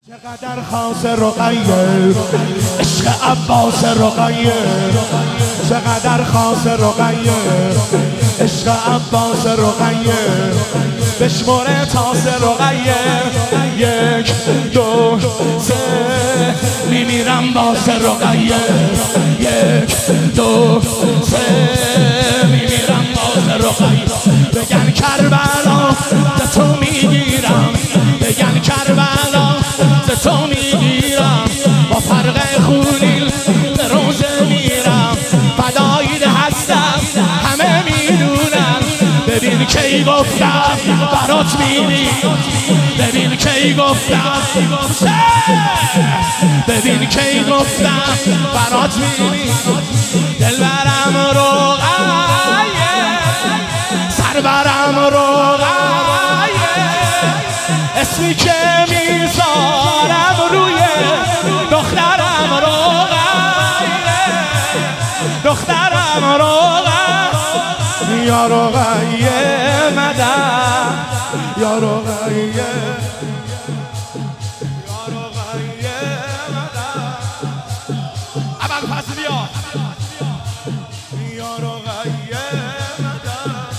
چقدر خاص رقیه عشق عباس رقیه، چقدر خاص رقیه عشق عباس رقیه، بشمره تاس رقیه، یک دو سه میمیرم باس رقیه، یک دو سه میمیرم باس رقیه. بگن کربلا ز تو میگیرم، بگن کربلا ز تو میگیرم، با فرق خونین به روزه میرم، فدایید هستم همه میدونم. ببین کی گفتم برات میری، ببین کی گفتم، ببین کی گفتم برات میری. دلبرم رقیه، سربرم رقیه، اسمی که میذارم روی دخترم رقیه، دخترم رقیه، یا رقیه مدد، یا رقیه، یا رقیه مدد. اول پس بیا، یا رقیه مدد.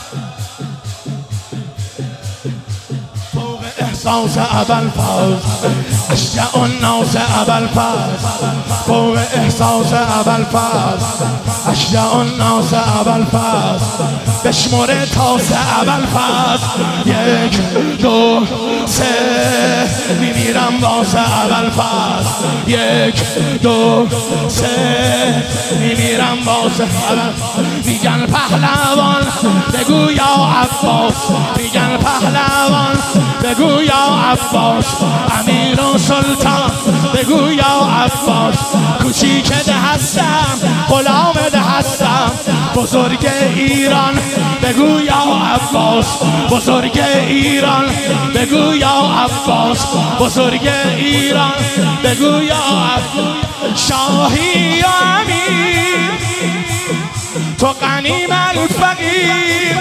فوق احساس ابوالفضل اشجع الناس ابوالفضل، فوق احساس ابوالفضل اشجع الناس ابوالفضل، بشمره تاس ابوالفضل، یک دو سه میمیرم واسه ابوالفضل، یک دو سه میمیرم واسه ابوالفضل. میگن پهلوان بگو یا عباس، میگن پهلوان بگو یا عباس، امیر و سلطان بگو یا عباس، کوچیکه هستم غلامت هستم، بزرگ ایران بگو یا عباس، بزرگ ایران بگو یا عباس، بزرگ ایران بگو یا عباس. شاهی یا امیر تو غنی من فقیر،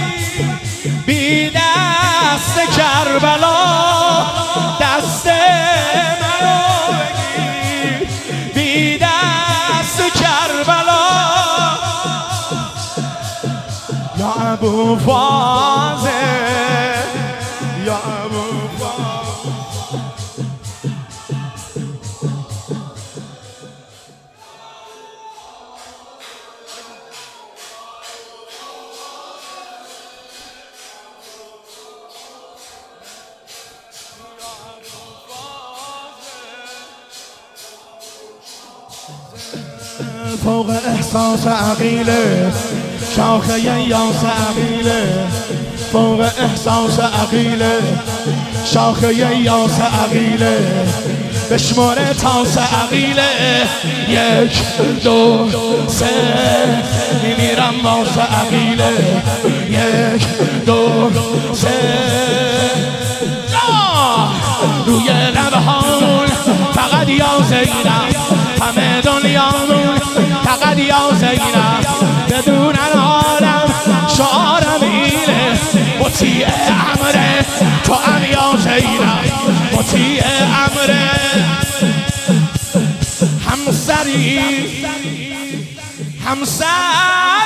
بی دست کربلا دست منو بگیر، بی دست کربلا یا ابو فاضل، یا ابو فاضل. فوق احساس عقیله شاخه یاس عقیله، فوق احساس عقیله شاخه یاس عقیله، بشماره تاس عقیله، یک دو سه میمیرم واسه عقیله، یک دو سه. روی لبهامون فقط یا زینب، همه دنیامون فقط یا زینب، بدون العالم شعارم اینه، مطیع امره تو هم یا زینب، مطیع امره. همسری همسر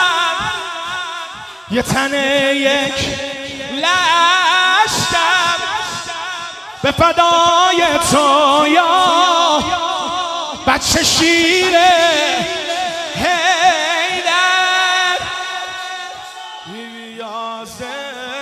یه تنه یک لشکر، به فدای تو یا بچه شیره حیدر، یا